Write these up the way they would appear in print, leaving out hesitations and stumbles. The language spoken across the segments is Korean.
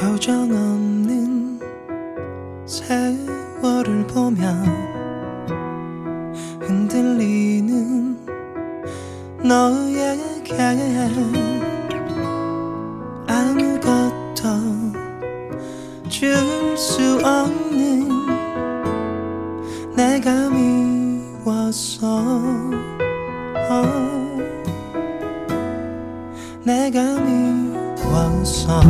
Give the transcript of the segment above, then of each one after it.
표정 없는 세월을 보며 흔들리는 너에게 아무것도 줄 수 없는 내가 미웠어. 내가 미웠어.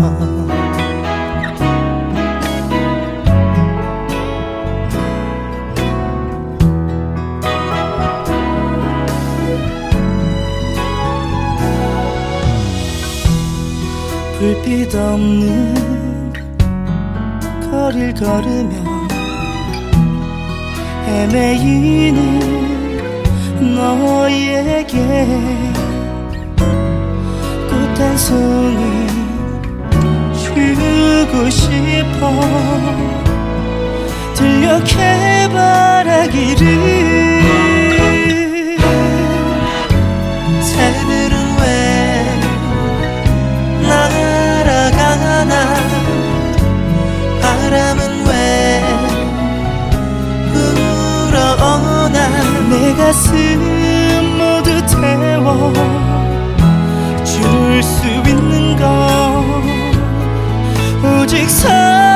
불빛 없는 거리를 걸으며 헤매이는 너에게 꽃 한 송이 주고 싶어. 들려게 바라기를. 새들은 왜 날아가나, 바람은 왜 불어오나. 내 가슴 모두 태워 줄 수 있는 건 오직 사랑.